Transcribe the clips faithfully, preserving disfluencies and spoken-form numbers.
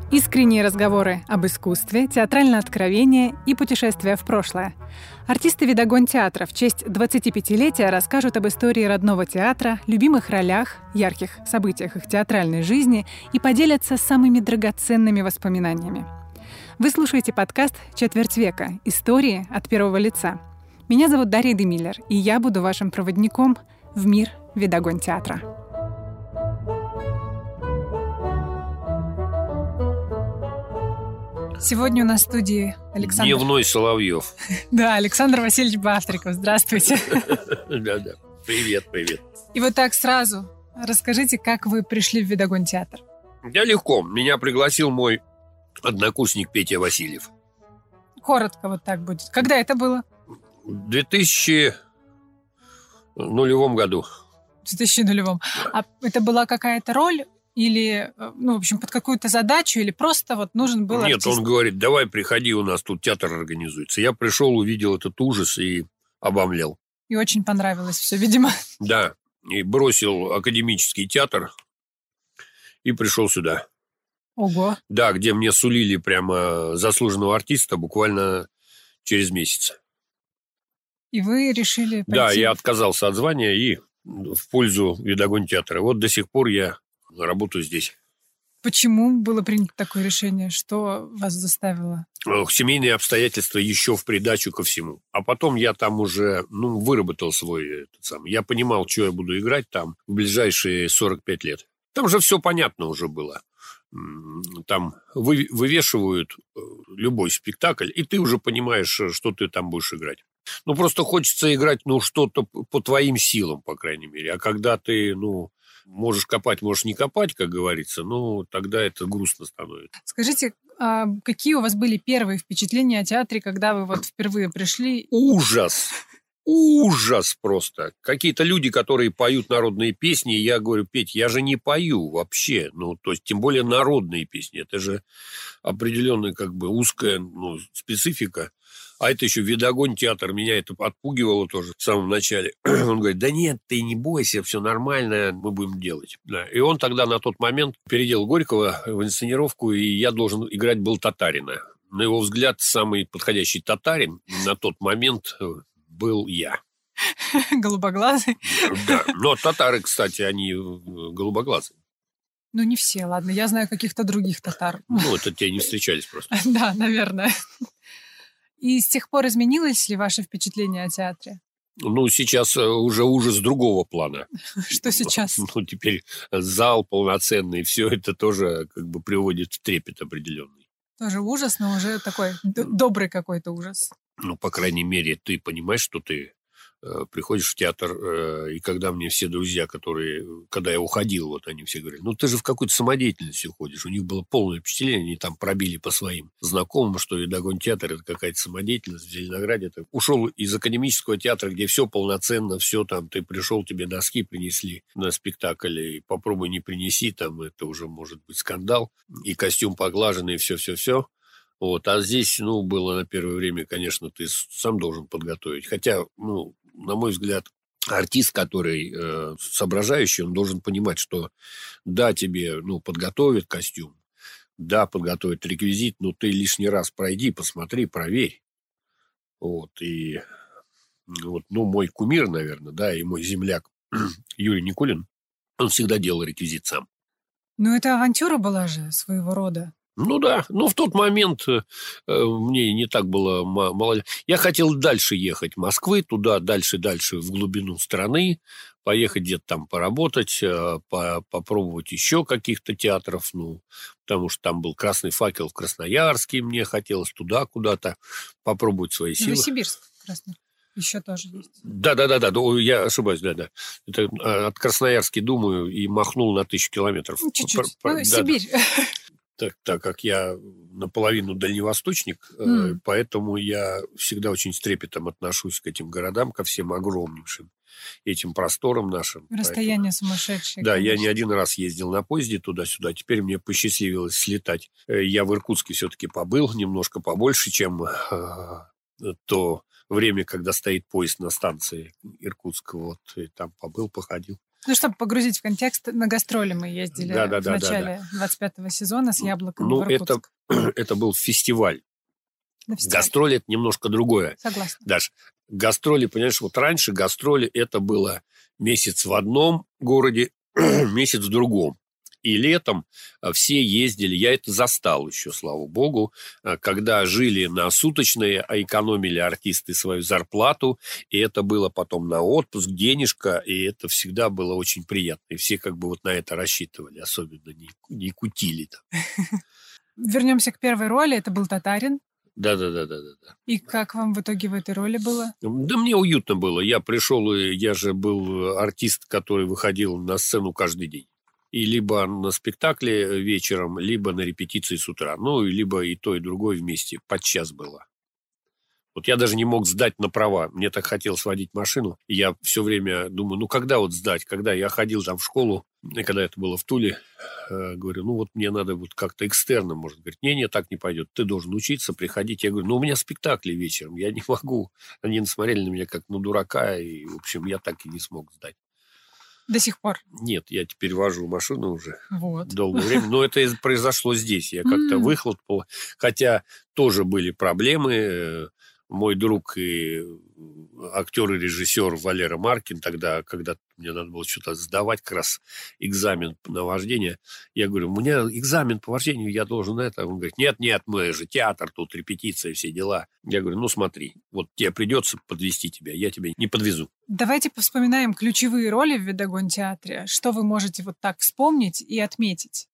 Искренние разговоры об искусстве, театральное откровение и путешествия в прошлое. Артисты «Видогон театра» в честь двадцатипятилетия расскажут об истории родного театра, любимых ролях, ярких событиях их театральной жизни и поделятся самыми драгоценными воспоминаниями. Вы слушаете подкаст «Четверть века. Истории от первого лица». Меня зовут Дарья Демиллер, и я буду вашим проводником в мир «Видогон театра». Сегодня у нас в студии Александр... Дневной Соловьев. Да, Александр Васильевич Бахтриков. Здравствуйте. Да-да. Привет, привет. И вот так сразу расскажите, как вы пришли в Видогон театр. Я легко. Меня пригласил мой однокурсник Петя Васильев. Коротко вот так будет. Когда это было? В две тысячи нулевом году. В две тысячи нулевом. А это была какая-то роль? Или, ну, в общем, под какую-то задачу, или просто вот нужен был Нет, артист? он говорит, давай приходи, у нас тут театр организуется. Я пришел, увидел этот ужас и обомлел. И очень понравилось все, видимо. Да, и бросил академический театр и пришел сюда. Ого. Да, где мне сулили прямо заслуженного артиста буквально через месяц. И вы решили пойти? Да, я отказался от звания и в пользу Видогон театра. Вот до сих пор я работаю здесь. Почему было принято такое решение? Что вас заставило? Семейные обстоятельства еще в придачу ко всему. А потом я там уже, ну, выработал свой этот самый. Я понимал, что я буду играть там в ближайшие сорок пять лет. Там же все понятно уже было. Там вы, вывешивают любой спектакль, и ты уже понимаешь, что ты там будешь играть. Ну, просто хочется играть, ну, что-то по твоим силам, по крайней мере. А когда ты, ну... Можешь копать, можешь не копать, как говорится, но тогда это грустно становится. Скажите, а какие у вас были первые впечатления о театре, когда вы вот впервые пришли? Ужас! Ужас просто! Какие-то люди, которые поют народные песни, я говорю, Петь, я же не пою вообще. Ну, то есть, тем более народные песни. Это же определенная как бы узкая, ну, специфика. А это еще Видогон театр. Меня это отпугивало тоже в самом начале. Он говорит, да нет, ты не бойся, все нормально, мы будем делать. Да. И он тогда на тот момент переделал Горького в инсценировку, и я должен играть был татарина. На его взгляд, самый подходящий татарин на тот момент был я. Голубоглазый? Да, но татары, кстати, они голубоглазые. Ну, не все, ладно, я знаю каких-то других татар. Ну, это те не встречались просто. Да, наверное. И с тех пор изменилось ли ваше впечатление о театре? Ну, сейчас уже ужас другого плана. Что сейчас? Ну, теперь зал полноценный, все это тоже как бы приводит в трепет определенный. Тоже ужас, но уже такой добрый какой-то ужас. Ну, по крайней мере, ты понимаешь, что ты э, приходишь в театр, э, и когда мне все друзья, которые, когда я уходил, вот они все говорили, ну, ты же в какую-то самодеятельность уходишь. У них было полное впечатление, они там пробили по своим знакомым, что Видогон театр – это какая-то самодеятельность. В Зеленограде ты ушел из академического театра, где все полноценно, все там, ты пришел, тебе доски принесли на спектакль, и попробуй не принеси, там это уже может быть скандал, и костюм поглаженный, и все-все-все. Вот, а здесь, ну, было на первое время, конечно, ты сам должен подготовить. Хотя, ну, на мой взгляд, артист, который э, соображающий, он должен понимать, что да, тебе, ну, подготовят костюм, да, подготовят реквизит, но ты лишний раз пройди, посмотри, проверь. Вот, и вот, ну, мой кумир, наверное, да, и мой земляк Юрий Никулин, он всегда делал реквизит сам. Ну, это авантюра была же своего рода. Ну да, но в тот момент э, мне не так было мало. Я хотел дальше ехать Москвы, туда, дальше, дальше, в глубину страны, поехать где-то там поработать, э, по, попробовать еще каких-то театров, ну, потому что там был «Красный факел» в Красноярске, мне хотелось туда куда-то попробовать свои силы. Новосибирск, Красный. Еще тоже есть. Да-да-да, я ошибаюсь, да-да. Это от Красноярски думаю и махнул на тысячу километров. Чуть-чуть, ну, Сибирь. Так, так как я наполовину дальневосточник, mm. э, поэтому я всегда очень с трепетом отношусь к этим городам, ко всем огромнейшим этим просторам нашим. Расстояние поэтому... сумасшедшее. Да, конечно. Я не один раз ездил на поезде туда-сюда, теперь мне посчастливилось слетать. Я в Иркутске все-таки побыл немножко побольше, чем э, то время, когда стоит поезд на станции Иркутска. Вот, и там побыл, походил. Ну, чтобы погрузить в контекст, на гастроли мы ездили да, да, в да, начале да, да. двадцать пятого сезона с яблоками ну, в Иркутск. Это, это был фестиваль. Гастроли – это немножко другое. Согласна. Даже гастроли, понимаешь, вот раньше гастроли – это было месяц в одном городе, месяц в другом. И летом все ездили, я это застал еще, слава богу, когда жили на суточные, а экономили артисты свою зарплату, и это было потом на отпуск, денежка, и это всегда было очень приятно. И все как бы вот на это рассчитывали, особенно не, не кутили там. Вернемся к первой роли, это был Татарин. Да-да-да-да-да. И как вам в итоге в этой роли было? Да мне уютно было. Я пришел, и я же был артист, который выходил на сцену каждый день. И либо на спектакле вечером, либо на репетиции с утра. Ну, либо и то, и другое вместе. Подчас было. Вот я даже не мог сдать на права. Мне так хотелось водить машину. И я все время думаю, ну, когда вот сдать? Когда я ходил там в школу, и когда это было в Туле, э, говорю, ну, вот мне надо вот как-то экстерно, может. Говорит, не-не, так не пойдет. Ты должен учиться, приходить. Я говорю, ну, у меня спектакли вечером, я не могу. Они насмотрели на меня как на дурака, и, в общем, я так и не смог сдать. До сих пор? Нет, я теперь вожу машину уже вот. долгое время. Но это произошло здесь. Я как-то выхлопал. Хотя тоже были проблемы. Мой друг и актер и режиссер Валера Маркин тогда, когда мне надо было что-то сдавать, как раз экзамен на вождение, я говорю, у меня экзамен по вождению, я должен это. Он говорит, нет-нет, мы же театр, тут репетиция, все дела. Я говорю, ну смотри, вот тебе придется подвезти тебя, я тебя не подвезу. Давайте вспоминаем ключевые роли в Видогон-театре. Что вы можете вот так вспомнить и отметить?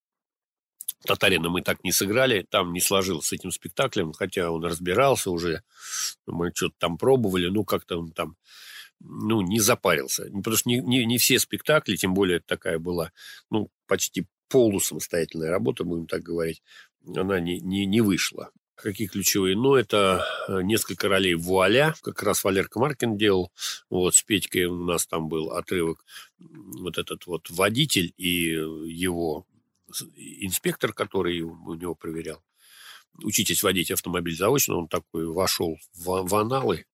Татарина мы так не сыграли, там не сложилось с этим спектаклем, хотя он разбирался уже, мы что-то там пробовали, ну, как-то он там, ну, не запарился. Потому что не, не, не все спектакли, тем более такая была, ну, почти полусамостоятельная работа, будем так говорить, она не, не, не вышла. Какие ключевые? Ну, это несколько ролей вуаля, как раз Валерка Маркин делал, вот, с Петькой у нас там был отрывок, вот этот вот водитель и его инспектор, который у него проверял. Учитесь водить автомобиль заочно, он такой вошел в, в аналы.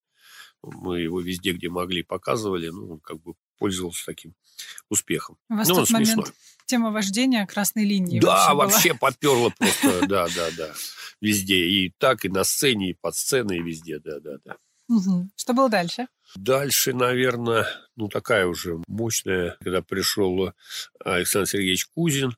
Мы его везде, где могли, показывали. Ну, он как бы пользовался таким успехом. У вас ну, в он тот момент смешной. Тема вождения красной линии. Да, вообще, вообще поперло просто, да, да, да. Везде. И так, и на сцене, и под сценой, и везде, да, да, да. Угу. Что было дальше? Дальше, наверное, ну, такая уже мощная, когда пришел Александр Сергеевич Кузин,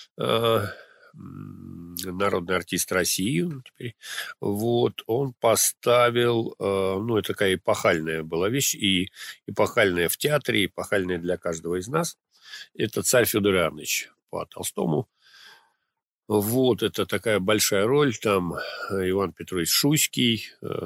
народный артист России теперь, вот, он поставил, ну, это такая эпохальная была вещь, и эпохальная в театре, эпохальная для каждого из нас, это царь Федор Иоаннович по Толстому. Вот, это такая большая роль, там Иван Петрович Шуйский,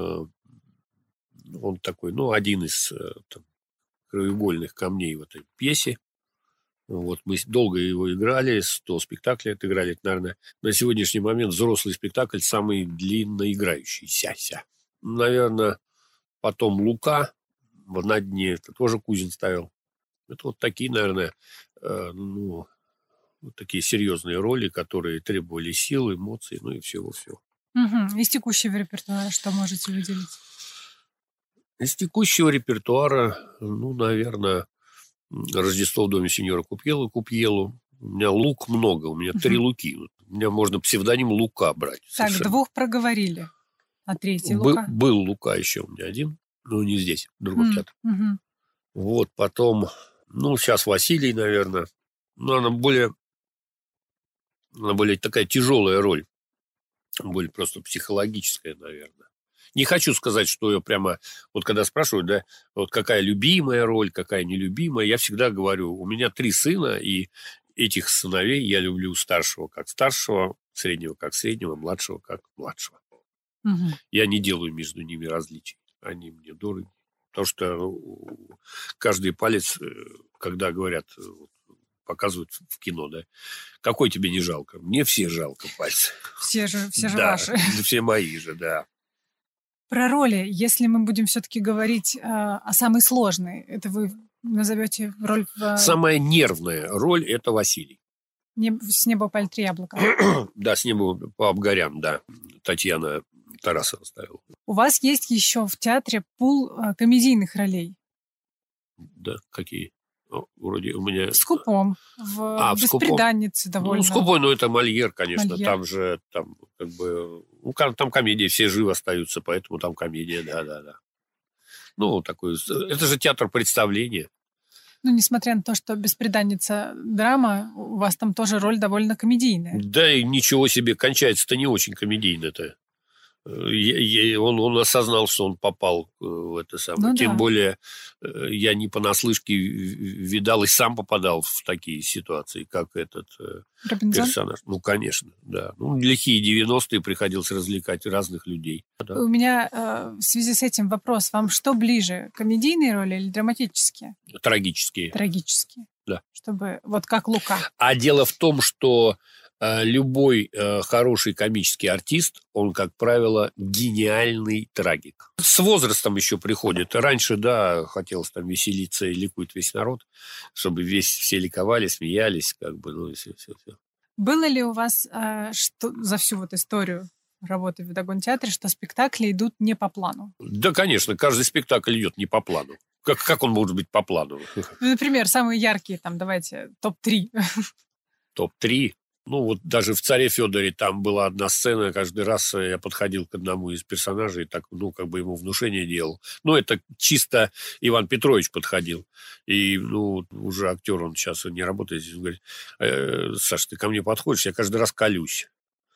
он такой, ну, один из там, краеугольных камней в этой пьесе. Вот, мы долго его играли, сто спектаклей отыграли. Это, наверное, на сегодняшний момент взрослый спектакль самый длинноиграющийся. Наверное, потом Лука на дне, это тоже Кузин ставил. Это вот такие, наверное, э, ну, вот такие серьезные роли, которые требовали сил, эмоций, ну и всего-всего. Угу. Из текущего репертуара что можете выделить? Из текущего репертуара, ну, наверное... Рождество в доме сеньора Купьелу, Купьелу. У меня лук много, у меня uh-huh. три луки. У меня можно псевдоним Лука брать. Так, совершенно. Двух проговорили. А третий Был, Лука? Был Лука еще у меня один, но не здесь, в другом uh-huh. театре. Uh-huh. Вот, потом, ну, сейчас Василий, наверное. Но она более, она более такая тяжелая роль. Более просто психологическая, наверное. Не хочу сказать, что я прямо, вот когда спрашивают, да, вот какая любимая роль, какая нелюбимая, я всегда говорю, у меня три сына, и этих сыновей я люблю старшего как старшего, среднего как среднего, младшего как младшего. Угу. Я не делаю между ними различий, они мне дороги. Потому что каждый палец, когда говорят, показывают в кино, да, какой тебе не жалко? Мне все жалко пальцы. Все же, все же да, ваши. Все мои же, да. Про роли, если мы будем все-таки говорить э, о самой сложной, это вы назовете роль в... Самая нервная роль – это Василий. Не, с неба упали три яблока. Да, с неба по обгорям, да. Татьяна Тарасова ставил. У вас есть еще в театре пул э, комедийных ролей. Да, какие? Ну, вроде у меня... В «Скупом», в а, «Бесприданнице» довольно. Ну, «Скупой», ну, это Мольер, конечно. Мольер. Там же, там, как бы... Ну, там комедия, все живы остаются, поэтому там комедия, да-да-да. Ну, такой... Это же театр представления. Ну, несмотря на то, что «Бесприданница» драма, у вас там тоже роль довольно комедийная. Да, и ничего себе, кончается-то не очень комедийно-то. Он, он осознал, что он попал в это самое. Ну, Тем да. более, я не понаслышке видал и сам попадал в такие ситуации, как этот Робинзон? Персонаж. Ну, конечно, да. Ну, лихие девяностые, приходилось развлекать разных людей. Да. У меня э, в связи с этим вопрос. Вам что ближе, комедийные роли или драматические? Трагические. Трагические. Да. Чтобы, вот как Лука. А дело в том, что любой э, хороший комический артист, он, как правило, гениальный трагик. С возрастом еще приходит. Раньше, да, хотелось там веселиться и ликует весь народ, чтобы весь, все ликовали, смеялись, как бы, ну и все, все, все. Было ли у вас э, что, за всю вот историю работы в Видогон-театре, что спектакли идут не по плану? Да, конечно, каждый спектакль идет не по плану. Как, как он может быть по плану? Ну, например, самые яркие, там, давайте, топ три. топ три? Ну, вот даже в «Царе Федоре» там была одна сцена, каждый раз я подходил к одному из персонажей и так, ну, как бы ему внушение делал. Ну, это чисто Иван Петрович подходил. И, ну, уже актер, он сейчас не работает здесь, он говорит: э, Саш, ты ко мне подходишь, я каждый раз колюсь.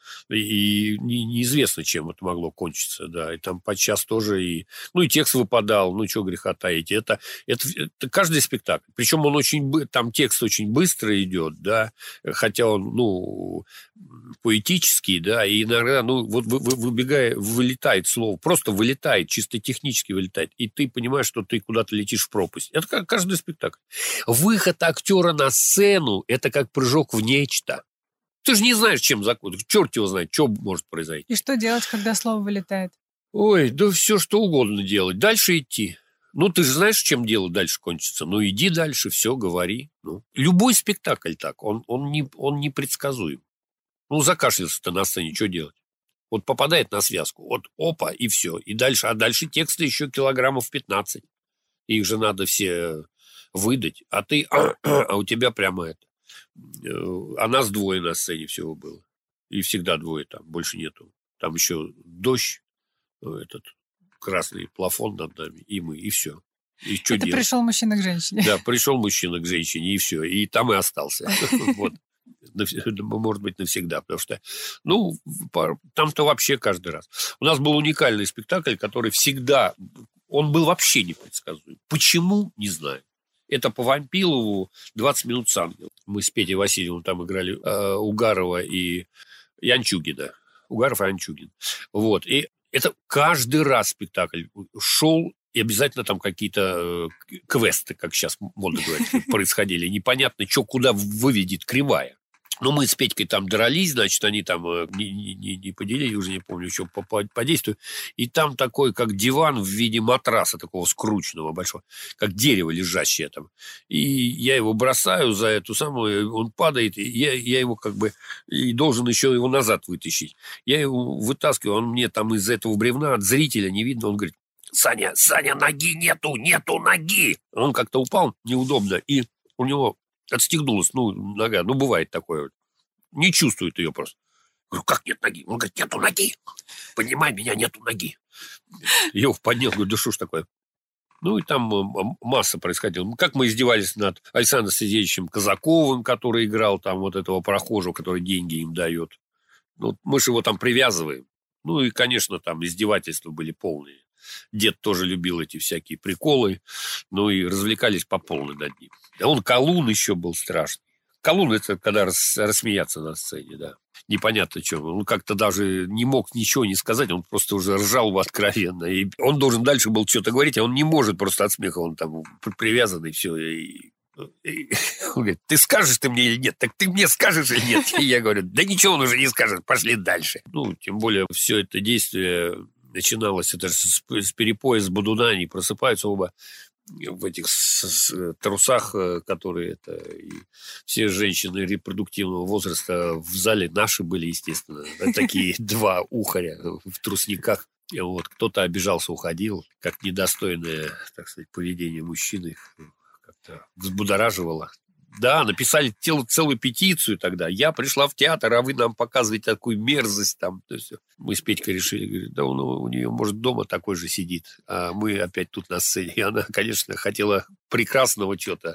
И не, неизвестно, чем это могло кончиться, да. И там подчас тоже и... Ну, и текст выпадал, ну, чего греха таить. Это, это, это каждый спектакль. Причем он очень... Там текст очень быстро идет, да, хотя он, ну, поэтический, да, и иногда, ну, вот вы, вы, выбегая, вылетает слово, просто вылетает, чисто технически вылетает, и ты понимаешь, что ты куда-то летишь в пропасть. Это как каждый спектакль. Выход актера на сцену – это как прыжок в нечто. Ты же не знаешь, чем закончится. Черт его знает, что может произойти. И что делать, когда слово вылетает? Ой, да все, что угодно делать. Дальше идти. Ну, ты же знаешь, чем дело дальше кончится. Ну, иди дальше, все, говори. Ну, любой спектакль так, он, он, не, он непредсказуем. Ну, закашлялся ты на сцене, что делать? Вот попадает на связку, вот опа, и все. И дальше, а дальше текста еще килограммов пятнадцать. Их же надо все выдать. А ты, а у тебя прямо это. А нас двое на сцене всего было. И всегда двое там, больше нету. Там еще дождь, этот красный плафон над нами, и мы, и все. И что Это делать? Пришел мужчина к женщине. Да, пришел мужчина к женщине, и все. И там и остался. Вот. Может быть, навсегда. Потому что, ну, там-то вообще каждый раз. У нас был уникальный спектакль, который всегда... Он был вообще непредсказуем. Почему? Не знаю. Это по Вампилову «двадцать минут с ангелом». Мы с Петей Васильевым там играли э, Угарова и Янчугина. Угаров и Янчугин. Вот. И это каждый раз спектакль шел, и обязательно там какие-то э, квесты, как сейчас модно говорить, происходили. Непонятно, что куда выведет кривая. Но мы с Петькой там дрались, значит, они там не, не, не поделили, уже не помню, что по, по, по действию. И там такой, как диван в виде матраса, такого скрученного большого, как дерево лежащее там. И я его бросаю за эту самую, он падает, и я, я его как бы и должен еще его назад вытащить. Я его вытаскиваю, он мне там из этого бревна от зрителя не видно, он говорит: Саня, Саня, ноги нету, нету ноги. Он как-то упал неудобно, и у него... Отстегнулась, ну, нога. Ну, бывает такое. Не чувствует ее просто. Говорю: как нет ноги? Он говорит: нету ноги. Понимай меня, нету ноги. Я его поднял, говорю: да что ж такое? Ну, и там масса происходила. Как мы издевались над Александром Сидеевичем Казаковым, который играл там вот этого прохожего, который деньги им дает. Ну, мы же его там привязываем. Ну, и, конечно, там издевательства были полные. Дед тоже любил эти всякие приколы, ну и развлекались по полной над ним. А он колун еще был страшный. Колун – это когда рас, рассмеяться на сцене, да. Непонятно, что. Он как-то даже не мог ничего не сказать, он просто уже ржал откровенно. И он должен дальше был что-то говорить, а он не может просто от смеха, он там привязанный, все. И, и, он говорит: ты скажешь ты мне или нет? Так ты мне скажешь или нет? И я говорю: да ничего он уже не скажет, пошли дальше. Ну, тем более, все это действие... Начиналось это с, с перепоя с Бодуна, они просыпаются оба. в этих с, с, трусах, которые это... И все женщины репродуктивного возраста в зале наши были, естественно. Такие два ухаря в трусниках. Вот. Кто-то обижался, уходил. Как недостойное, так сказать, поведение мужчины как-то взбудораживало. Да, написали цел, целую петицию тогда. Я пришла в театр, а вы нам показываете такую мерзость там. То есть мы с Петькой решили, говорит, да он, у нее, может, дома такой же сидит. А мы опять тут на сцене. И она, конечно, хотела прекрасного чего-то,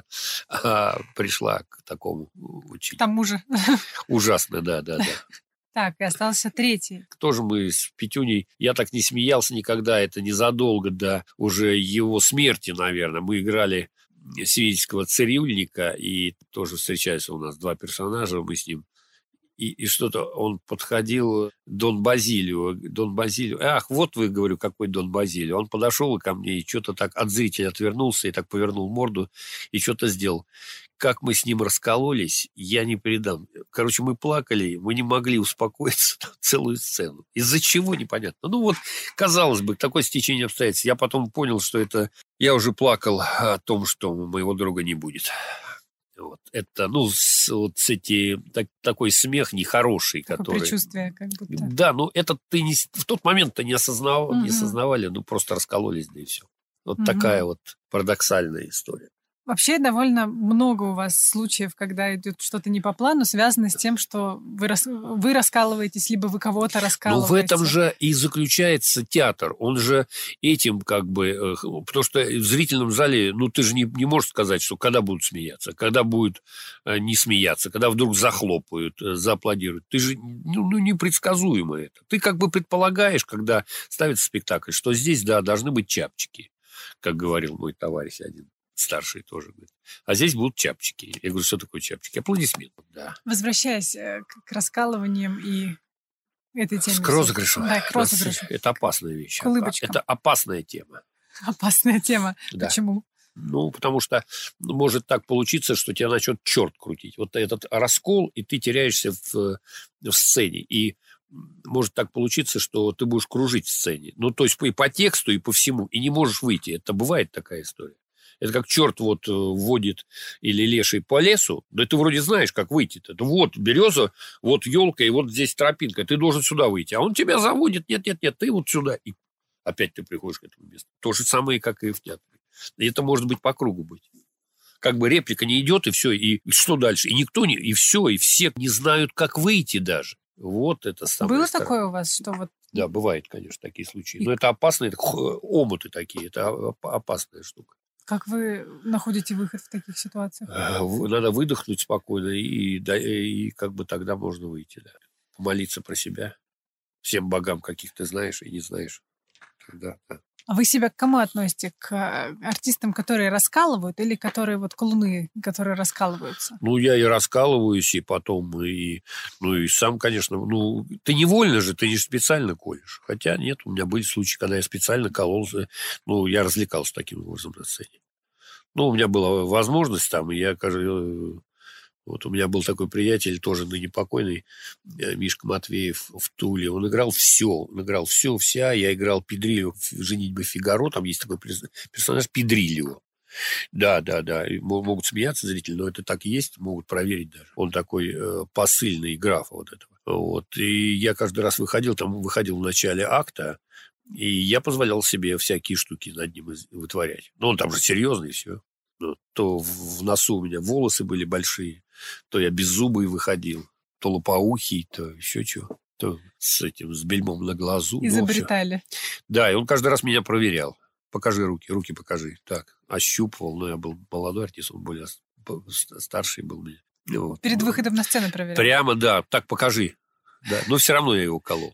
а пришла к такому очень... К тому же. Ужасно, да, да, да. Так, и остался третий. Тоже мы с Петюней... Я так не смеялся никогда. Это незадолго до уже его смерти, наверное. Мы играли... свидетельского цирюльника, и тоже встречаются у нас два персонажа, мы с ним, и, и что-то он подходил, Дон Базилио, Дон Базилио, ах, вот вы, говорю, какой Дон Базилио. Он подошел ко мне и что-то так от зрителя отвернулся, и так повернул морду, и что-то сделал. Как мы с ним раскололись, я не передам. Короче, мы плакали, мы не могли успокоиться целую сцену. Из-за чего, непонятно. Ну вот, казалось бы, такое стечение обстоятельств. Я потом понял, что это... Я уже плакал о том, что моего друга не будет. Вот. Это, ну, с, вот с эти... Так, такой смех нехороший, такое который... предчувствие, как будто. Да, ну это ты не, в тот момент-то не, осознавал, Угу. не осознавали, ну просто раскололись, да и все. Вот Угу. такая вот парадоксальная история. Вообще довольно много у вас случаев, когда идет что-то не по плану, связано с тем, что вы, рас... вы раскалываетесь, либо вы кого-то раскалываете. Но в этом же и заключается театр. Он же этим как бы... Потому что в зрительном зале, ну, ты же не, не можешь сказать, что когда будут смеяться, когда будут не смеяться, когда вдруг захлопают, зааплодируют. Ты же, ну, ну непредсказуемо это. Ты как бы предполагаешь, когда ставится спектакль, что здесь, да, должны быть чапчики, как говорил мой товарищ один. Старший тоже говорит. А здесь будут чапчики. Я говорю, что такое чапчики? Аплодисменты, да. Возвращаясь к раскалываниям и этой теме. К розыгрышу. Да, к розыгрышу. Это опасная вещь. К улыбочкам. Это опасная тема. Опасная тема. Да. Почему? Ну, потому что может так получиться, что тебя начнет черт крутить. Вот этот раскол, и ты теряешься в, в сцене. И может так получиться, что ты будешь кружить в сцене. Ну, то есть и по тексту, и по всему. И не можешь выйти. Это бывает такая история. Это как черт вот вводит или леший по лесу, да ты вроде знаешь, как выйти-то. Вот береза, вот елка, и вот здесь тропинка, ты должен сюда выйти. А он тебя заводит, нет-нет-нет, ты вот сюда. И опять ты приходишь к этому месту. То же самое, как и в театре. И это может быть по кругу быть. Как бы реплика не идет, и все, и что дальше? И никто не, и все, и все не знают, как выйти даже. Вот это самое Было страшное. такое у вас, что вот... Да, бывает, конечно, такие случаи. Но это опасно, это омуты такие, это опасная штука. Как вы находите выход в таких ситуациях? Надо выдохнуть спокойно, и, да, и как бы тогда можно выйти. Да. Помолиться про себя. Всем богам, каких ты знаешь и не знаешь. Да, да. А вы себя к кому относите? К артистам, которые раскалывают, или которые вот колуны, которые раскалываются? Ну, я и раскалываюсь, и потом, и, ну, и сам, конечно, ну, ты невольно же, ты не специально колешь. Хотя нет, у меня были случаи, когда я специально кололся, ну, я развлекался таким образом на сцене. Ну, у меня была возможность там, и я, кажется, вот у меня был такой приятель, тоже ныне покойный, Мишка Матвеев в Туле. Он играл все. Он играл все, вся. Я играл Педрилио в «Женитьбе Фигаро». Там есть такой персонаж Педрилио. Да, да, да. Могут смеяться зрители, но это так и есть. Могут проверить даже. Он такой э, посыльный графа вот этого. Вот. И я каждый раз выходил, там выходил в начале акта, и я позволял себе всякие штуки над ним вытворять. Ну, он там же серьезный, все. Ну, то в носу у меня волосы были большие, то я беззубый выходил, то лопоухий, то еще чего, то с этим, с бельмом на глазу. Изобретали. Ну, да, и он каждый раз меня проверял. Покажи руки, руки покажи. Так, ощупывал, но я был молодой артист, он более старший был. Вот. Перед выходом на сцену проверял? Прямо, да, так покажи. Да, но все равно я его колол.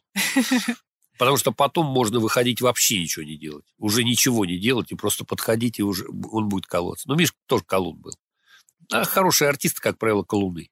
Потому что потом можно выходить вообще ничего не делать. Уже ничего не делать и просто подходить, и уже он будет колоться. Ну, Мишка тоже колун был. А хорошие артисты, как правило, колуны.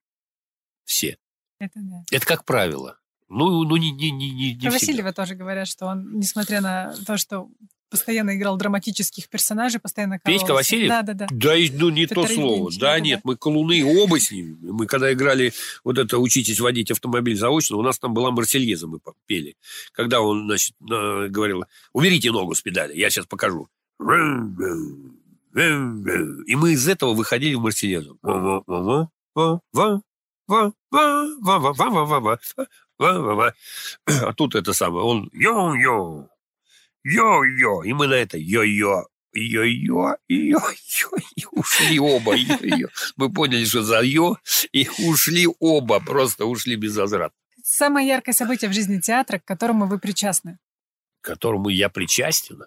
Все. Это да. Это как правило. Ну, ну не, не, не, не Про Васильева тоже говорят, что он, несмотря на то, что постоянно играл драматических персонажей, постоянно кололся. Петька Васильев? Да, да, да. Да, ну не Петр то слово. Ильич, да, да, нет, да. Мы колуны оба с ним. Мы когда играли вот это «Учитесь водить автомобиль заочно», у нас там была «Марсельеза», мы пели. Когда он, значит, говорил: «Уберите ногу с педали, я сейчас покажу». И мы из этого выходили в Марсельезу. А тут это самое, он йо-йо, йо-йо, и мы на это йо-йо, йо-йо, йо-йо, и ушли оба. Йо-йо. Мы поняли, что за йо, и ушли оба, просто ушли без возврата. Самое яркое событие в жизни театра, к которому вы причастны? К которому я причастен?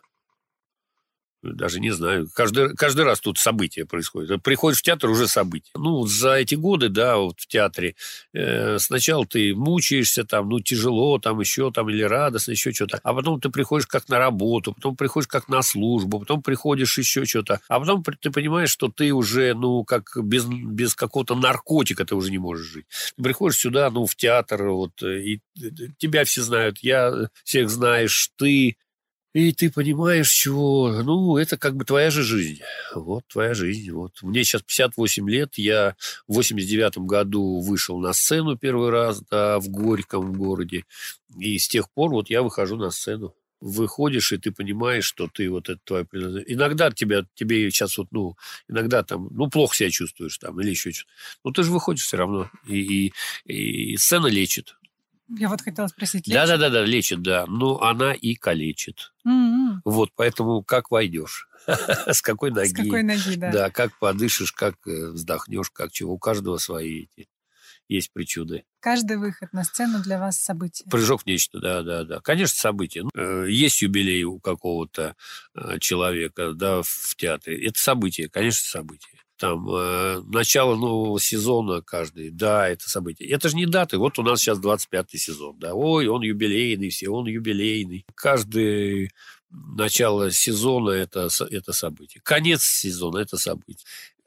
Даже не знаю. Каждый, каждый раз тут события происходят. Приходишь в театр, уже события. Ну, за эти годы, да, вот в театре, э, сначала ты мучаешься, там, ну, тяжело, там, еще, там, или радостно, еще что-то. А потом ты приходишь как на работу, потом приходишь как на службу, потом приходишь еще что-то. А потом ты понимаешь, что ты уже, ну, как без, без какого-то наркотика ты уже не можешь жить. Ты приходишь сюда, ну, в театр, вот, и тебя все знают, я всех знаешь, ты... И ты понимаешь, чего... Ну, это как бы твоя же жизнь. Вот твоя жизнь. Вот. Мне сейчас пятьдесят восемь лет. Я в восемьдесят девятом году вышел на сцену первый раз, да, в Горьком городе. И с тех пор вот я выхожу на сцену. Выходишь, и ты понимаешь, что ты вот это твое предназначение. Иногда тебя, тебе сейчас вот, ну, иногда там, ну, плохо себя чувствуешь там или еще что-то. Но ты же выходишь все равно. И, и, и сцена лечит. Я вот хотела спросить, лечит? Да-да-да, лечит, да. Но она и калечит. Mm-hmm. Вот, поэтому как войдешь? С какой ноги? С какой ноги, да. Да, как подышишь, как вздохнешь, как чего. У каждого свои эти есть причуды. Каждый выход на сцену для вас событие. Прыжок в нечто, да-да-да. Конечно, событие. Есть юбилей у какого-то человека, да, в театре. Это событие, конечно, событие. Там э, начало нового сезона каждый, да, это событие. Это же не даты. Вот у нас сейчас двадцать пятый сезон, да. Ой, он юбилейный, все, он юбилейный. Каждый начало сезона это, это событие. Конец сезона это событие.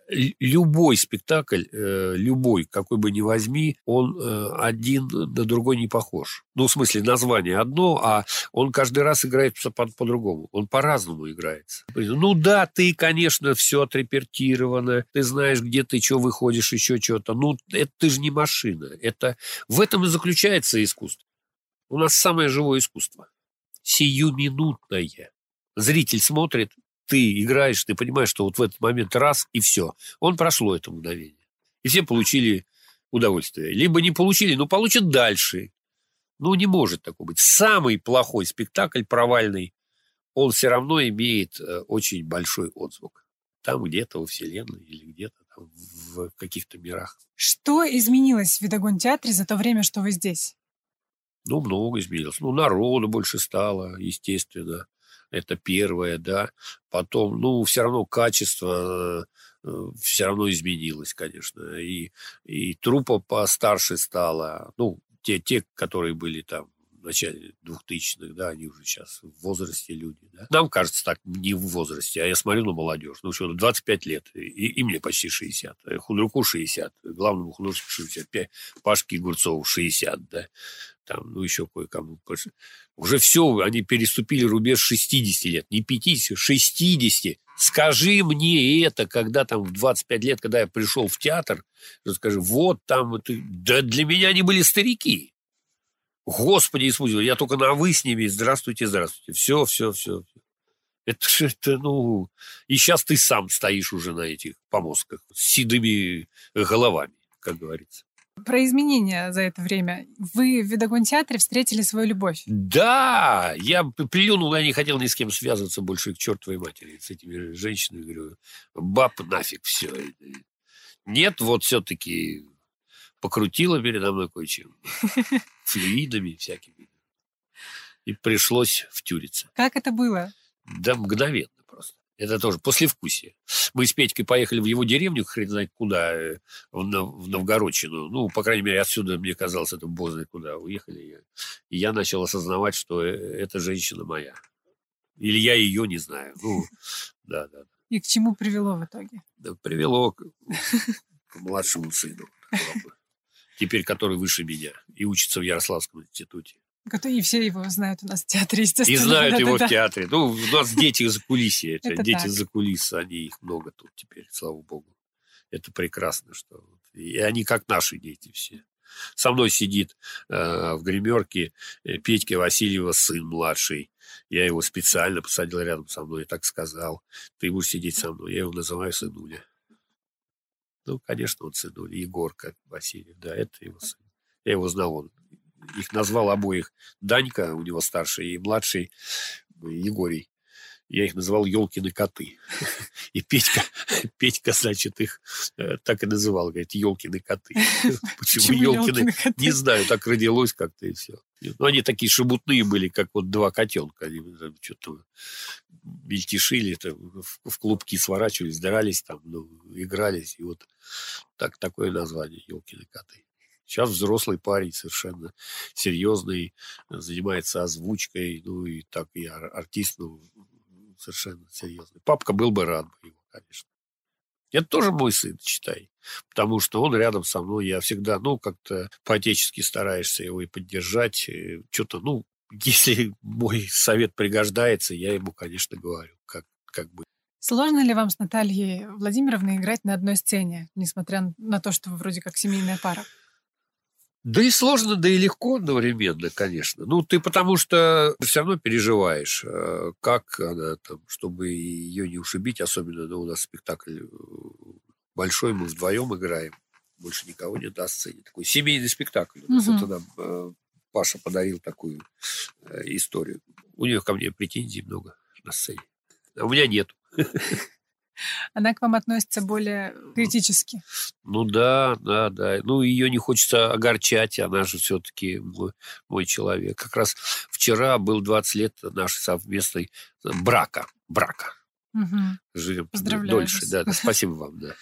Любой спектакль, любой, какой бы ни возьми, он один на другой не похож. Ну, в смысле, название одно, а он каждый раз играет по-другому. Он по-разному играется. Ну да, ты, конечно, все отрепертировано, ты знаешь, где ты что выходишь, еще что-то. Ну, это ты же не машина. Это... В этом и заключается искусство. У нас самое живое искусство. Сиюминутное. Зритель смотрит, ты играешь, ты понимаешь, что вот в этот момент раз, и все. Он прошло это мгновение. И все получили удовольствие. Либо не получили, но получат дальше. Ну, не может такого быть. Самый плохой спектакль, провальный, он все равно имеет очень большой отзвук. Там где-то во Вселенной или где-то там в каких-то мирах. Что изменилось в Видогон-театре за то время, что вы здесь? Ну, много изменилось. Ну, народу больше стало, естественно. Это первое, да. Потом, ну, все равно качество э, все равно изменилось, конечно. И, и труппа постарше стала. Ну, те, те, которые были там в начале двухтысячных, да, они уже сейчас в возрасте люди, да. Нам кажется так, не в возрасте, а я смотрю на молодежь. Ну, что, двадцать пять лет, и, и мне почти шестьдесят. Худруку шестьдесят, главному художнику шестьдесят пять, Пашке Гурцову шестьдесят, да. Там, ну, еще кое-кому. Уже все, они переступили рубеж шестидесяти лет. Не пятидесяти, шестидесяти. Скажи мне это, когда там в двадцать пять лет, когда я пришел в театр, скажи, вот там... Это... Да для меня они были старики. Господи Иисусе, я только на «вы» с ними. Здравствуйте, здравствуйте. Все, все, все. Это же, это, ну... И сейчас ты сам стоишь уже на этих помостках с седыми головами, как говорится. Про изменения за это время. Вы в Видогон-театре встретили свою любовь. Да! Я плюнул, я не хотел ни с кем связываться больше к чертовой матери. С этими женщинами, говорю, баб нафиг все. Нет, вот все-таки покрутила передо мной кое-чем. Флюидами всякими. И пришлось втюриться. Как это было? Да мгновенно просто. Это тоже послевкусие. Мы с Петькой поехали в его деревню, хрен знает куда, в Новгородчину. Ну, по крайней мере, отсюда, мне казалось, это бог знает куда уехали. И я начал осознавать, что эта женщина моя. Или я ее не знаю. Ну, да, да. И к чему привело в итоге? Да, привело к, к младшему сыну, теперь который выше меня и учится в Ярославском институте. И все его знают у нас в театре, естественно. И знают да, его да, в театре. Ну, у нас дети за кулисье. Это дети так. за кулис, они их много тут теперь, слава богу. Это прекрасно, что... И они как наши дети все. Со мной сидит э, в гримерке Петька Васильева, сын младший. Я его специально посадил рядом со мной и так сказал: ты будешь сидеть со мной. Я его называю сынуля. Ну, конечно, он сынуля. Егорка Васильев, да, это его сын. Я его знал, он их назвал обоих. Данька, у него старший, и младший Егорий. Я их называл елкины коты. И Петька, Петька, значит, их э, так и называл, говорит, елкины коты. Почему елкины? Не знаю, так родилось как-то и все. Но они такие шебутные были, как вот два котенка. Они что-то мельтешили, в клубки сворачивались, дрались там, ну, игрались. И вот так, такое название елкины коты. Сейчас взрослый парень, совершенно серьезный, занимается озвучкой, ну и так и артист, ну, совершенно серьезный. Папка был бы рад бы его, конечно. Это тоже мой сын, считай. Потому что он рядом со мной. Я всегда, ну, как-то по-отечески стараешься его и поддержать. Что-то, ну, если мой совет пригождается, я ему, конечно, говорю, как, как бы. Сложно ли вам с Натальей Владимировной играть на одной сцене, несмотря на то, что вы вроде как семейная пара? Да и сложно, да и легко одновременно, конечно. Ну, ты потому что все равно переживаешь, как она там, чтобы ее не ушибить, особенно, ну, у нас спектакль большой, мы вдвоем играем, больше никого нет на сцене. Такой семейный спектакль. У нас это нам Паша подарил такую историю. У нее ко мне претензий много на сцене, а у меня нет. Она к вам относится более критически. Ну да, да, да. Ну, ее не хочется огорчать, она же все-таки мой, мой человек. Как раз вчера был двадцать лет нашей совместной брака. Брака. Угу. Живем Поздравляю дольше. вас. Да, да, спасибо вам, да.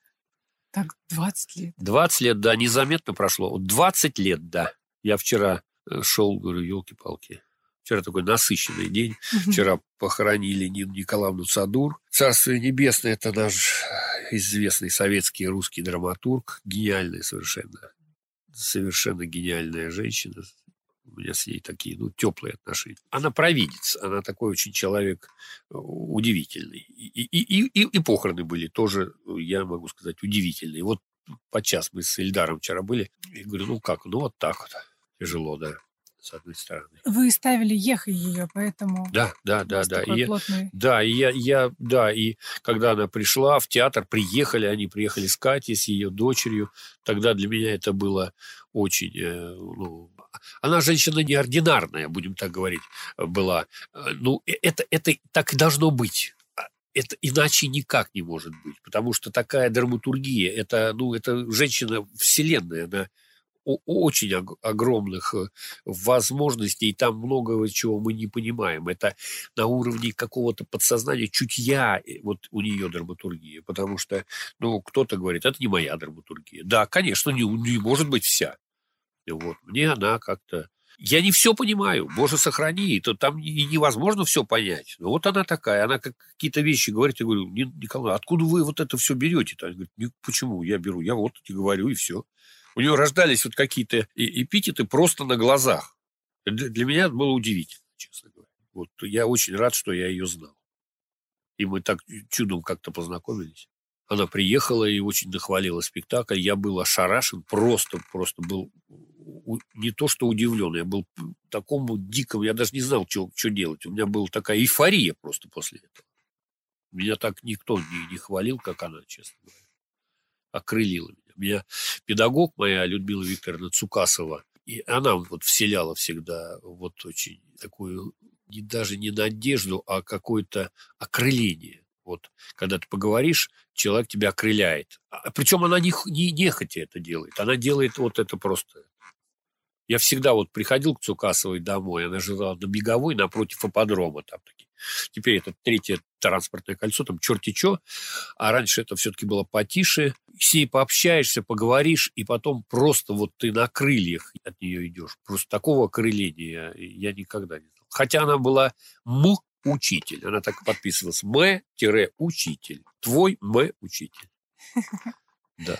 Так, двадцать лет. двадцать лет, да, незаметно прошло. двадцать лет, да. Я вчера шел, говорю, елки-палки. Вчера такой насыщенный день. Вчера похоронили Нину Николаевну Цадур. Царствие небесное, это наш известный советский русский драматург. Гениальная совершенно. Совершенно гениальная женщина. У меня с ней такие, ну, теплые отношения. Она провидец. Она такой очень человек удивительный. И, и, и, и, и похороны были тоже, я могу сказать, удивительные. Вот подчас мы с Ильдаром вчера были. И говорю, ну как? Ну вот так вот. Тяжело, да. С одной стороны. Вы ставили ехай ее, поэтому... Да, да, да, да. И я, плотный... да, и я, я, да, и когда она пришла в театр, приехали, они приехали с Катей, с ее дочерью, тогда для меня это было очень, э, ну, она женщина неординарная, будем так говорить, была. Ну, это, это так и должно быть. Это иначе никак не может быть, потому что такая драматургия, это, ну, это женщина вселенная, она очень огромных возможностей, и там много чего мы не понимаем. Это на уровне какого-то подсознания, чутья вот у нее драматургия, потому что, ну, кто-то говорит, это не моя драматургия. Да, конечно, не, не может быть вся. Вот. Мне она как-то... Я не все понимаю, Боже, сохрани, то там и невозможно все понять. Но вот она такая, она как какие-то вещи говорит, я говорю, Николай, откуда вы вот это все берете? Она говорит, почему я беру? Я вот и говорю, и все. У нее рождались вот какие-то эпитеты просто на глазах. Для меня это было удивительно, честно говоря. Вот я очень рад, что я ее знал. И мы так чудом как-то познакомились. Она приехала и очень нахвалила спектакль. Я был ошарашен, просто, просто был не то что удивлен, я был такому дикому, я даже не знал, что, что делать. У меня была такая эйфория просто после этого. Меня так никто не, не хвалил, как она, честно говоря. Окрылила меня. Меня педагог моя, Людмила Викторовна Цукасова, и она вот вселяла всегда вот очень такую, не, даже не надежду, а какое-то окрыление. Вот, когда ты поговоришь, человек тебя окрыляет. А, причем она не, не нехотя это делает. Она делает вот это просто. Я всегда вот приходил к Цукасовой домой, она жила на Беговой напротив ипподрома. Там такие. Теперь это третье транспортное кольцо, там черти чё. А раньше это все-таки было потише. С ней пообщаешься, поговоришь, и потом просто вот ты на крыльях от нее идешь. Просто такого окрыления я никогда не знал. Хотя она была м-учитель. Она так и подписывалась. М-учитель. Твой м-учитель. Да.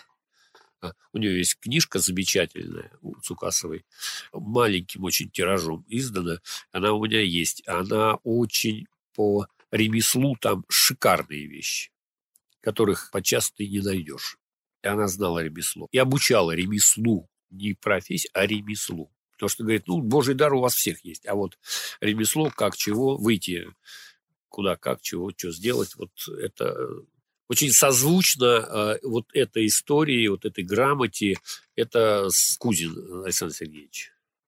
У нее есть книжка замечательная у Цукасовой, маленьким очень тиражом издана. Она у меня есть. Она очень по ремеслу, там шикарные вещи, которых подчас ты не найдешь. И она знала ремесло. И обучала ремеслу. не профессия, а ремесло. Потому что, говорит, ну, Божий дар у вас всех есть. А вот ремесло, как, чего, выйти, куда, как, чего, что сделать, вот это очень созвучно э, вот этой истории, вот этой грамоте. Это Кузин Александр Сергеевич.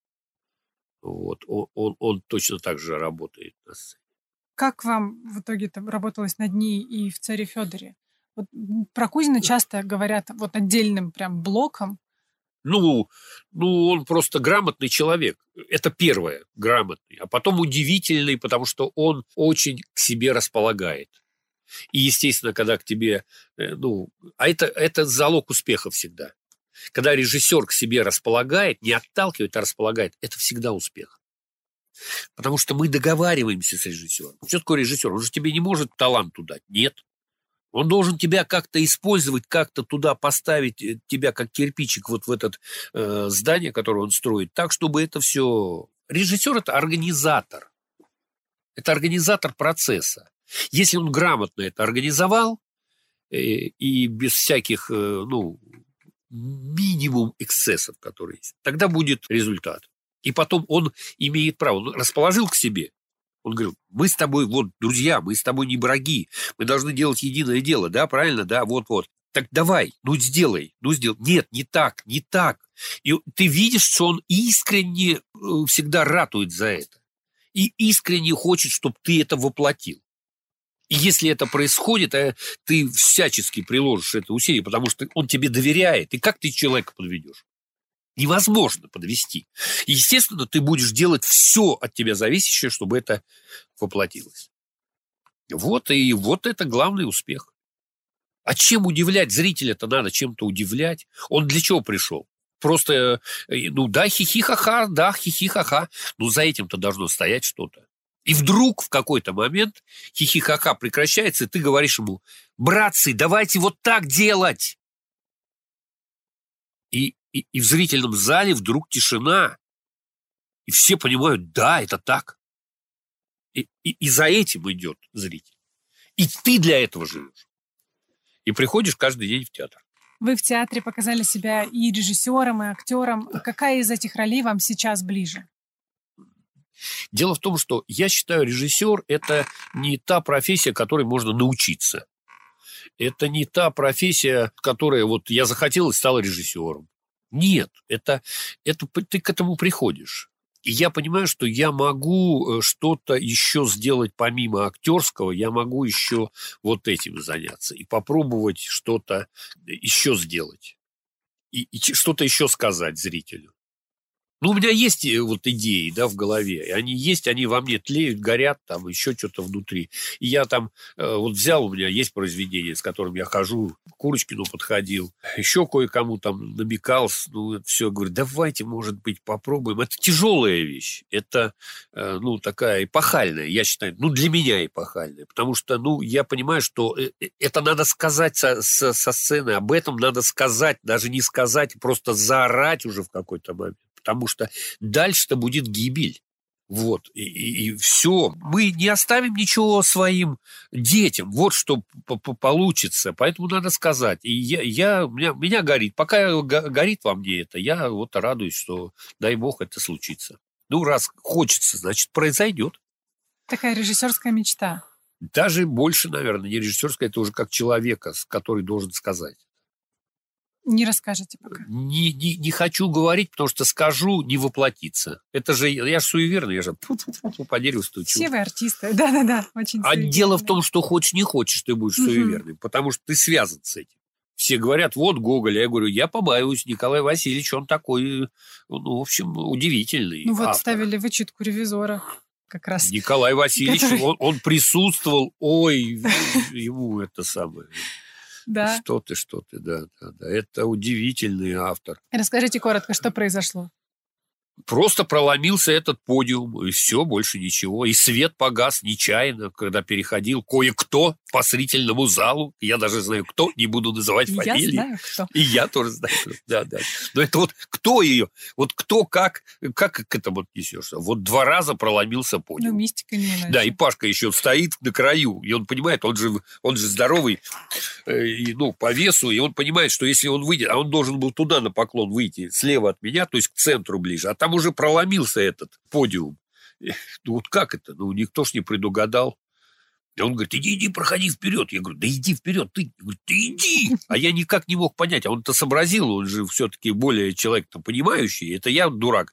Вот. Он, он, он точно так же работает на сцене. Как вам в итоге там работалось над ней и в «Царе Федоре»? Вот про Кузина часто говорят вот отдельным прям блоком. Ну, ну, он просто грамотный человек. Это первое, грамотный. А потом удивительный, потому что он очень к себе располагает. И, естественно, когда к тебе... Ну, а это, это залог успеха всегда. Когда режиссер к себе располагает, не отталкивает, а располагает, это всегда успех. Потому что мы договариваемся с режиссером. Что такое режиссер? Он же тебе не может таланту дать. Нет. Он должен тебя как-то использовать, как-то туда поставить тебя как кирпичик вот в это э, здание, которое он строит, так, чтобы это все... Режиссер – это организатор. Это организатор процесса. Если он грамотно это организовал э, и без всяких, э, ну, минимум эксцессов, которые есть, тогда будет результат. И потом он имеет право. Он расположил к себе. Он говорил, мы с тобой, вот, друзья, мы с тобой не враги. Мы должны делать единое дело, да, правильно, да, вот-вот. Так давай, ну сделай, ну сделай. Нет, не так, не так. И ты видишь, что он искренне всегда ратует за это. И искренне хочет, чтобы ты это воплотил. И если это происходит, ты всячески приложишь это усилие, потому что он тебе доверяет. И как ты человека подведешь? Невозможно подвести. И, естественно, ты будешь делать все от тебя зависящее, чтобы это воплотилось. Вот и вот это главный успех. А чем удивлять зрителя-то надо? Чем-то удивлять. Он для чего пришел? Просто, ну да, хихи-ха-ха, да, хихи-ха-ха. Ну за этим-то должно стоять что-то. И вдруг в какой-то момент хихи-ха-ха прекращается, и ты говоришь ему, братцы, давайте вот так делать. И И, и в зрительном зале вдруг тишина. И все понимают, да, это так. И, и, и за этим идет зритель. И ты для этого живешь. И приходишь каждый день в театр. Вы в театре показали себя и режиссером, и актером. Какая из этих ролей вам сейчас ближе? Дело в том, что я считаю, режиссер – это не та профессия, которой можно научиться. Это не та профессия, которая вот я захотел и стал режиссером. Нет, это, это ты к этому приходишь. И я понимаю, что я могу что-то еще сделать помимо актерского, я могу еще вот этим заняться и попробовать что-то еще сделать. И, и что-то еще сказать зрителю. Ну, у меня есть вот идеи, да, в голове. И они есть, они во мне тлеют, горят, там еще что-то внутри. И я там э, вот взял, у меня есть произведение, с которым я хожу, к Курочкину подходил, еще кое-кому там намекал, ну, это все, говорю, давайте, может быть, попробуем. Это тяжелая вещь. Это, э, ну, такая эпохальная, я считаю, ну, для меня эпохальная. Потому что, ну, я понимаю, что это надо сказать со, со, со сцены, об этом надо сказать, даже не сказать, просто заорать уже в какой-то момент. Потому что дальше-то будет гибель. Вот. И, и, и все. Мы не оставим ничего своим детям. Вот что получится. Поэтому надо сказать. И я, я, меня, меня горит. Пока горит во мне это, я вот радуюсь, что, дай бог, это случится. Ну, раз хочется, значит, произойдет. Такая режиссерская мечта. Даже больше, наверное, не режиссерская, это уже как человека, который должен сказать. Не расскажете пока. Не, не, не хочу говорить, потому что скажу, не воплотится. Это же, я же суеверный, я же по дереву стучу. Все вы артисты, да-да-да, очень А суеверные. Дело в том, что хочешь, не хочешь, ты будешь угу. суеверным, потому что ты связан с этим. Все говорят, вот Гоголь, я говорю, я побаиваюсь, Николай Васильевич, он такой, ну, в общем, удивительный. Ну вот автор. ставили вычетку ревизора как раз. Николай Васильевич, который... он, он присутствовал, ой, ему это самое... Да. Что ты, что ты, да, да, да. Это удивительный автор. Расскажите коротко, что произошло. Просто проломился этот подиум, и все, больше ничего. И свет погас нечаянно, когда переходил кое-кто по зрительному залу. Я даже знаю, кто, не буду называть фамилии. Я знаю, кто. И я тоже знаю, кто. Да, да. Но это вот кто ее, вот кто, как, как к этому отнесешься. Вот два раза проломился подиум. Ну, мистика не иначе. Да, и Пашка еще стоит на краю, и он понимает, он же, он же здоровый, э, и, ну, по весу, и он понимает, что если он выйдет, а он должен был туда на поклон выйти, слева от меня, то есть к центру ближе, а там уже проломился этот подиум. Ну, вот как это? Ну, никто ж не предугадал. И он говорит, иди, иди, проходи вперед. Я говорю, да иди вперед, ты. Я говорю, ты иди. А я никак не мог понять. А он-то сообразил, он же все-таки более человек-то понимающий. Это я дурак,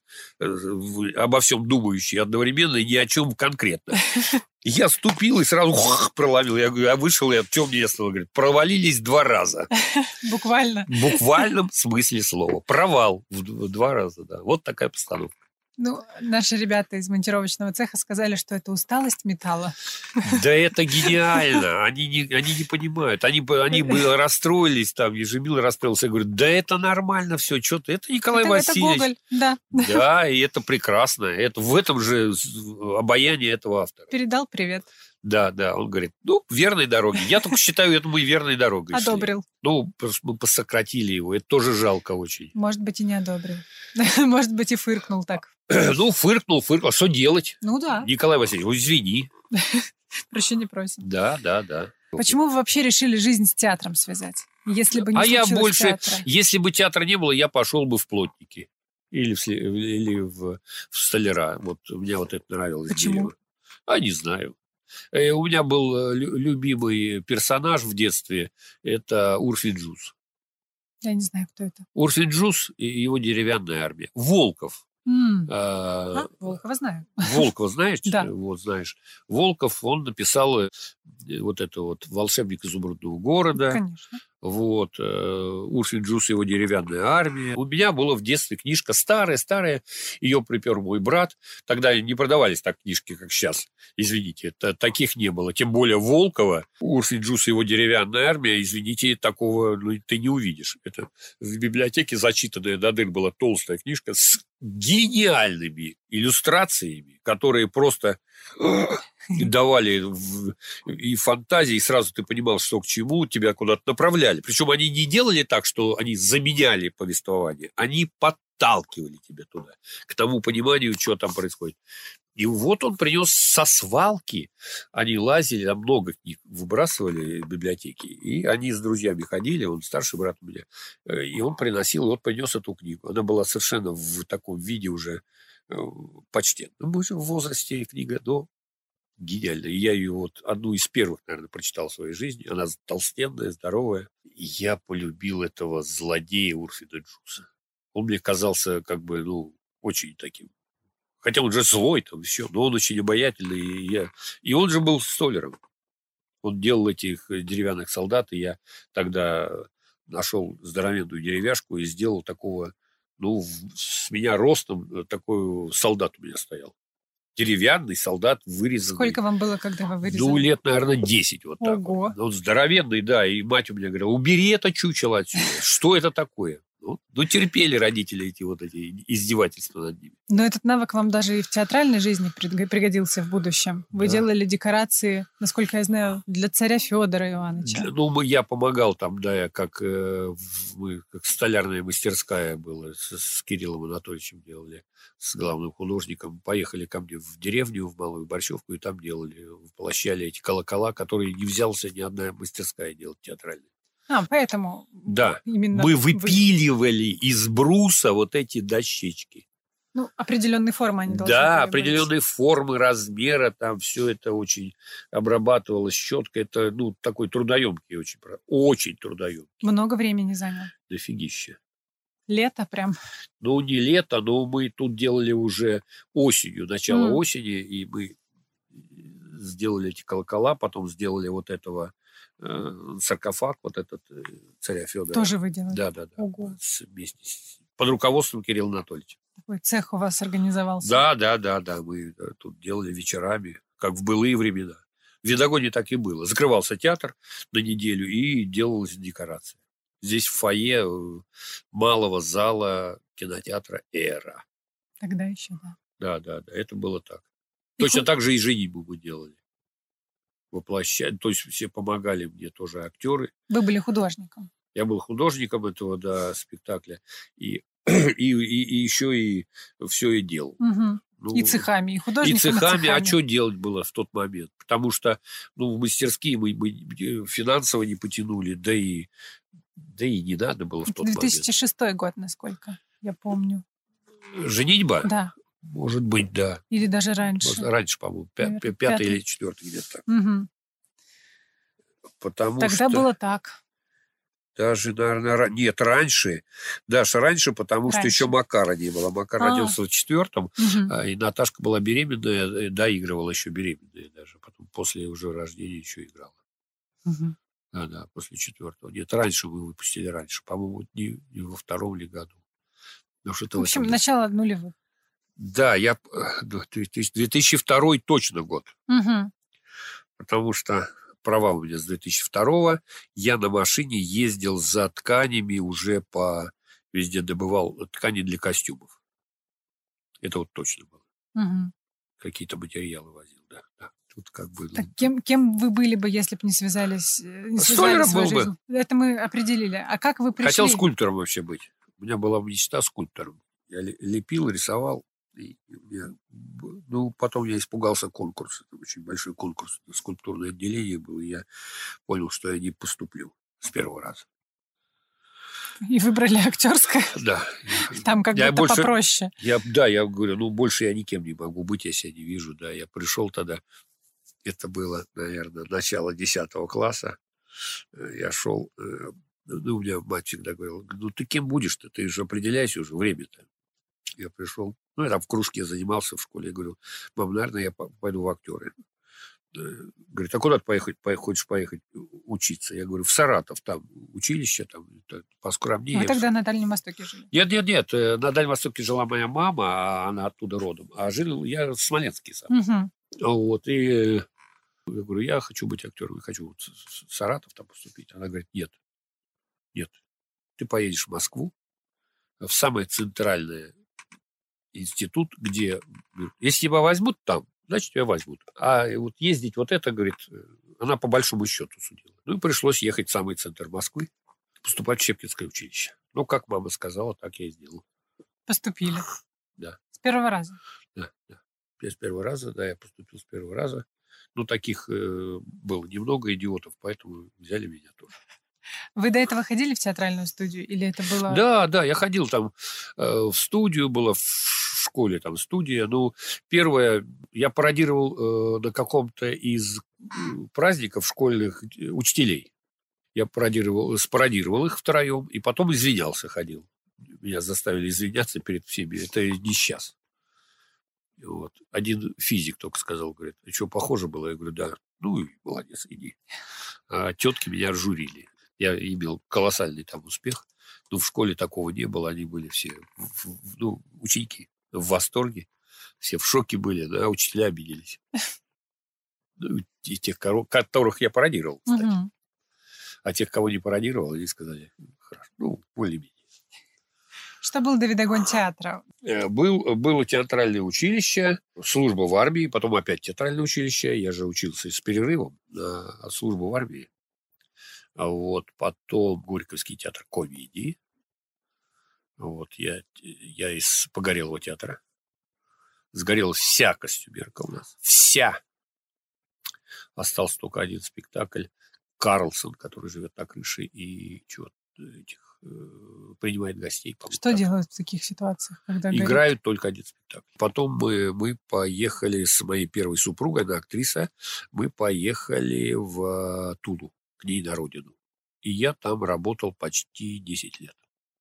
обо всем думающий одновременно и ни о чем конкретно. Я ступил и сразу проломил. Я говорю, я вышел, и в чем место? Он говорит, провалились два раза. Буквально. В буквальном смысле слова. Провал в два раза, да. Вот такая постановка. Ну, наши ребята из монтировочного цеха сказали, что это усталость металла. Да это гениально. Они не, они не понимают. Они бы, они бы расстроились, там, Ежемил расстроился. Я говорю, да это нормально все. Что-то. Это Николай это, Васильевич. Это Гоголь, да. Да, и это прекрасно. Это, в этом же обаяние этого автора. Передал привет. Да, да, он говорит, ну, верной дороги. Я только считаю, это мы верной дорогой шли. Одобрил. Ну, мы посократили его. Это тоже жалко очень. Может быть, и не одобрил. Может быть, и фыркнул так. Ну, фыркнул, фыркнул. А что делать? Ну, да. Николай Васильевич, ну, извини. Прощения просим. Да, да, да. Почему вы вообще решили жизнь с театром связать? Если бы не а я случилось больше, театра. Если бы театра не было, я пошел бы в плотники. Или в, или в, в столяра. Вот мне вот это нравилось. Почему? Дерево. А не знаю. У меня был любимый персонаж в детстве. Это Урфин Джюс. Я не знаю, кто это. Урфин Джюс и его деревянная армия. Волков. Mm. А, а, Волкова знаю. Волкова знаешь? Да. Вот, знаешь. Волков, он написал вот это вот «Волшебник изумрудного города». Конечно. Вот. Урфин Джюс и его деревянная армия. У меня была в детстве книжка старая-старая. Ее припер мой брат. Тогда не продавались так книжки, как сейчас. Извините, это, таких не было. Тем более Волкова, Урфин Джюс и его деревянная армия, извините, такого ну, ты не увидишь. Это в библиотеке зачитанная до дыр была толстая книжка с гениальными иллюстрациями, которые просто давали и фантазии, и сразу ты понимал, что к чему, тебя куда-то направляли. Причем они не делали так, что они заменяли повествование, они подталкивали тебя туда, к тому пониманию, что там происходит. И вот он принес со свалки, они лазили, там много книг выбрасывали в библиотеке, и они с друзьями ходили, он старший брат у меня, и он приносил, и вот принес эту книгу. Она была совершенно в таком виде уже почтенном в возрасте книга, но гениально. И я ее вот одну из первых, наверное, прочитал в своей жизни. Она толстенная, здоровая. И я полюбил этого злодея Урфина Джюса. Он мне казался как бы, ну, очень таким. Хотя он же злой там все, но он очень обаятельный. И, я... и он же был столяром. Он делал этих деревянных солдат, и я тогда нашел здоровенную деревяшку и сделал такого, ну, с меня ростом такой солдат у меня стоял. Деревянный солдат, вырезанный. Сколько вам было, когда вы вырезали? Ну, лет, наверное, десять. Вот так. Ого. Он здоровенный, да. И мать у меня говорила, убери это чучело отсюда. Что это такое? Ну, ну, терпели родители эти вот эти издевательства над ними. Но этот навык вам даже и в театральной жизни пригодился в будущем. Вы да. делали декорации, насколько я знаю, для царя Федора Ивановича. Ну, я помогал там, да, я как, э, мы, как столярная мастерская была, с, с Кириллом Анатольевичем делали, с главным художником. Поехали ко мне в деревню, в Малую Борщевку, и там делали, воплощали эти колокола, которые не взялся ни одна мастерская делать театральная. А, поэтому да. именно мы выпиливали вы... из бруса вот эти дощечки. Ну, определенные формы они должны Да, были определенные быть. Формы, размера, там все это очень обрабатывалось щеткой. Это, ну, такой трудоемкий очень, очень трудоемкий. Много времени занял? Дофигища. Лето прям? Ну, не лето, но мы тут делали уже осенью, начало mm. осени, и мы сделали эти колокола, потом сделали вот этого саркофаг, вот этот царя Федора. Тоже вы делали? Да, да, да. Ого. Вместе с, под руководством Кирилла Анатольевича. Такой цех у вас организовался? Да, да, да, да. Мы тут делали вечерами, как в былые времена. В Видогоне так и было. Закрывался театр на неделю, и делалась декорация. Здесь в фойе малого зала кинотеатра «Эра». Тогда еще, да. Да, да, да, это было так. И Точно ку- так же и женитьбу мы делали. Воплощать. То есть все помогали мне тоже актеры. Вы были художником. Я был художником этого, да, спектакля. И, и, и, и еще и все и делал. Мгм. Ну, И цехами, и и художником, цехами. и А цехами. что делать было в тот момент? Потому что ну, в мастерские мы, мы финансово не потянули, да и, да и не надо было в Это тот две момент. тысячи шестой год, насколько я помню. Женитьба? Да. Может быть, да. Или даже раньше. Может, раньше, по-моему, пя- Наверное, пятый, пятый. или четвертый где-то так. Мгм. Потому Тогда что было так. даже, наверное, ра- нет, раньше. Даже раньше, потому что Раньше. еще Макара не было. Макар А. родился в четвертом, Мгм. а, и Наташка была беременная, э, доигрывала еще беременная даже. Потом после уже рождения еще играла. Мгм. Да, да, после четвертого. Нет, раньше мы выпустили раньше. По-моему, не, не во втором ли году. Ну, что-то В в общем, этом. начало нулевых. Да, я... э, две тысячи второй точно год. Мгм. Потому что права у меня с две тысячи второго. Я на машине ездил за тканями уже по... Везде добывал ткани для костюмов. Это вот точно было. Мгм. Какие-то материалы возил, да. да. Тут как бы... Так кем, кем вы были бы, если бы не связались, э, не связали Столяром свою был бы. жизнь? Это мы определили. А как вы пришли? Хотел скульптором вообще быть. У меня была мечта скульптором. Я ле- лепил, рисовал. И я, б- ну, потом я испугался конкурса. Там очень большой конкурс, скульптурное отделение был. И я понял, что я не поступлю с первого раза. И выбрали актерское. Да. Там как Я будто больше- попроще. Я, да, я говорю, ну, больше я никем не могу быть, я себя не вижу. Да, я пришел тогда, это было, наверное, начало десятого класса. Э, Я шел, э, ну, у меня мать всегда говорила, ну, ты кем будешь-то? Ты же определяйся уже, время-то. Я пришел, ну, я там в кружке занимался в школе. Я говорю, мам, наверное, я по- пойду в актеры. Э, Говорит, а куда ты поехать, по- хочешь поехать учиться? Я говорю, в Саратов, там училище, там это поскромнее. Вы тогда на Дальнем Востоке жили? Нет, нет, нет. э, На Дальнем Востоке жила моя мама, а она оттуда родом. А жил я в Смоленске сам. Мгм. Вот, и э, я говорю, я хочу быть актером, я хочу вот в в Саратов там поступить. Она говорит, нет, нет, ты поедешь в Москву, в самый центральный институт, где, говорит, если тебя возьмут там, значит, тебя возьмут. А вот ездить вот это, говорит, э, она по большому счету судила. Ну, и пришлось ехать в самый центр Москвы, поступать в Щепкинское училище. Ну, как мама сказала, так я и сделал. Поступили. Да. С первого раза. Да, да. Я с первого раза, да, я поступил с первого раза. Ну, таких э, было немного идиотов, поэтому взяли меня тоже. Вы до этого ходили в театральную студию? Или это было... Да, да, я ходил там э, в студию, была в школе там студия. Ну, первое, я пародировал э, на каком-то из э, праздников школьных э, учителей. Я пародировал, спародировал их втроем, и потом извинялся, ходил. Меня заставили извиняться перед всеми. Это не сейчас. Вот. Один физик только сказал, говорит, а что, похоже было? Я говорю, да. Ну, и молодец, иди. А тетки меня журили. Я имел колоссальный там успех. Но в школе такого не было. Они были все, в- в- ну, ученики в восторге. Все в шоке были, да, учителя обиделись. Ну, и тех, коро- которых я пародировал, кстати. Мгм. А тех, кого не пародировал, они сказали, хорошо, ну, более-менее. Что было до Видогон театра? Э, Был, было театральное училище, служба в армии, потом опять театральное училище. Я же учился с перерывом на службу в армии. А вот потом Горьковский театр комедии. Вот я, я из Погорелого театра. Сгорела вся костюмерка у нас. Вся. Остался только один спектакль. Карлсон, который живет на крыше и чего этих э, принимает гостей. по-моему, Что так. делают в таких ситуациях, когда горит? Играют только один спектакль. Потом мы, мы поехали с моей первой супругой, она актриса, мы поехали в Тулу, к ней на родину. И я там работал почти десять лет.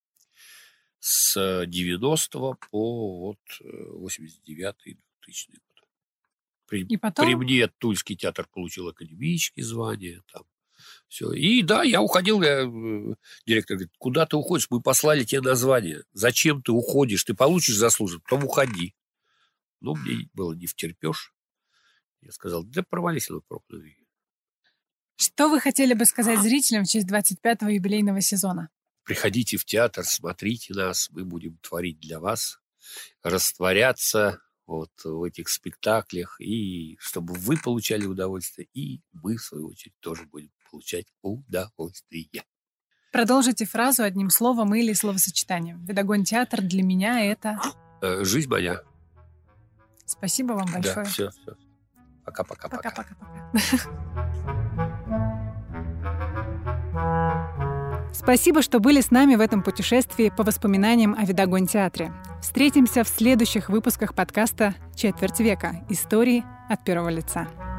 С девяностого по вот восемьдесят девятый двухтысячный год. При, И потом? при мне Тульский театр получил академические звания. Там, все. И да, я уходил, я, э, директор говорит, куда ты уходишь? Мы послали тебе название. Зачем ты уходишь? Ты получишь заслуженно, потом уходи. Ну, мне было не втерпешь. Я сказал, да провались на пропасть. Что вы хотели бы сказать зрителям в честь двадцать пятого юбилейного сезона? Приходите в театр, смотрите нас, мы будем творить для вас. растворяться вот в этих спектаклях, и чтобы вы получали удовольствие, и мы, в свою очередь, тоже будем получать удовольствие. Продолжите фразу одним словом или словосочетанием. Видогон-театр для меня — это... Жизнь моя. Спасибо вам большое. Да, все, все. Пока-пока-пока. Пока-пока-пока. Спасибо, что были с нами в этом путешествии по воспоминаниям о Видогон-театре. Встретимся в следующих выпусках подкаста «Четверть века. Истории от первого лица».